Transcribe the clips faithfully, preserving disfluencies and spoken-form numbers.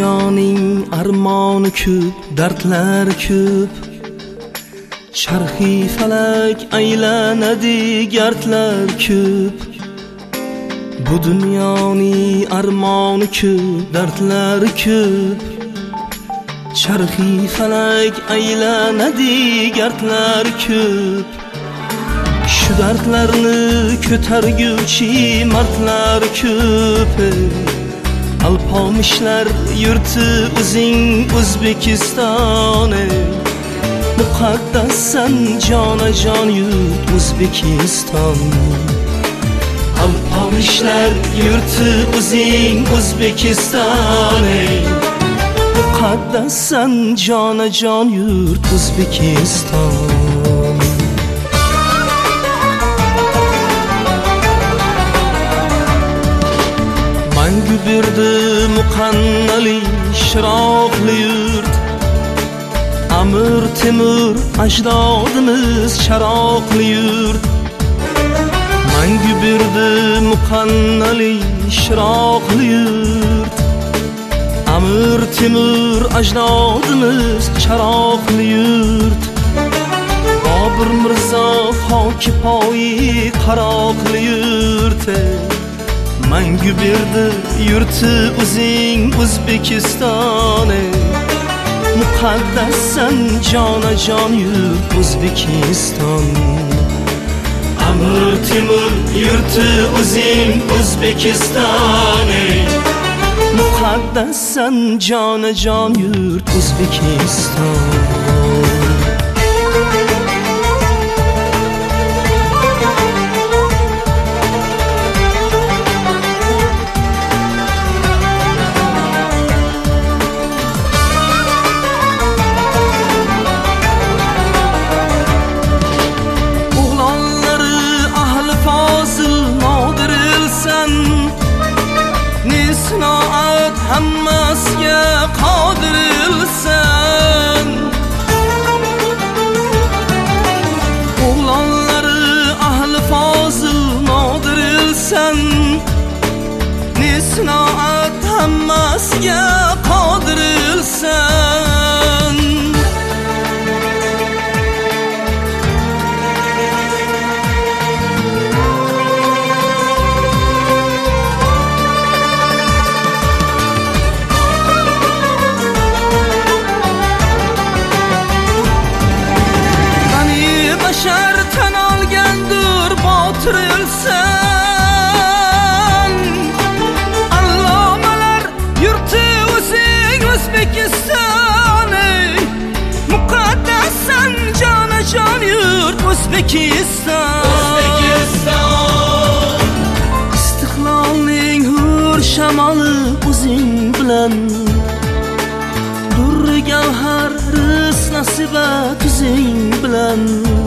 dunyoning armoni ko'p, dardlari ko'p. Charxi falak aylanadi, gardlar ko'p. Bu dunyoning armoni ko'p, dardlari ko'p. Charxi falak aylanadi, gardlar ko'p. Shu dardlarni ko'targuvchi mardlar ko'p. Alpomishlar yurti o'zing O'zbekiston. Muqaddasan jonajon yurt O'zbekiston. Alpomishlar yurti o'zing O'zbekiston. Muqaddasan jonajon yurt O'zbekiston. Mangu berdi muqannali shiroqli yurt. Amir Temur ajdodimiz sharoqli yurt. Mangu berdi muqannali shiroqli yurt. Amir Temur ajdodimiz sharoqli yurt. Bobur Mirzo hokipoyi qaroqli yurt. Mangu berdi yurti o'zing O'zbekiston. Muqaddasan jonajon yurt O'zbekiston. Amir Temur yurti o'zing O'zbekiston. Muqaddasan jonajon yurt O'zbekiston. Sinoat hammasiga qodirsan. O'g'lonlari ahli fozil nodirilsan. Ne sinoat hammasiga qodirsan. Şartan olgandir botirilsan. Allomalar yurti o'zing O'zbekiston. Muqaddasan jonajon yurt O'zbekiston. O'zbekiston. Istiqlolning hur shamoli o'zing bilan. Durri gavhar rizq nasibat o'zing bilan.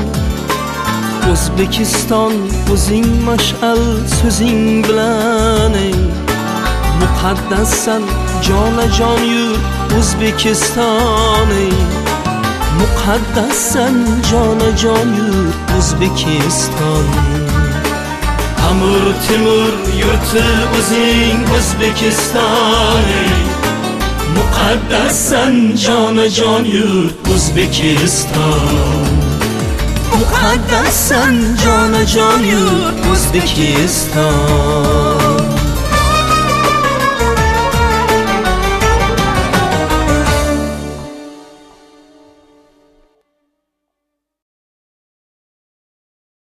O'zbekiston o'zing mash'al so'zing bilan. Muqaddasan jonajon yurt O'zbekiston. Muqaddasan jonajon yurt O'zbekiston. Amir Temur yurti o'zing O'zbekiston. Muqaddasan jonajon yurt O'zbekiston. Muqaddasan jonajon yurt O'zbekiston.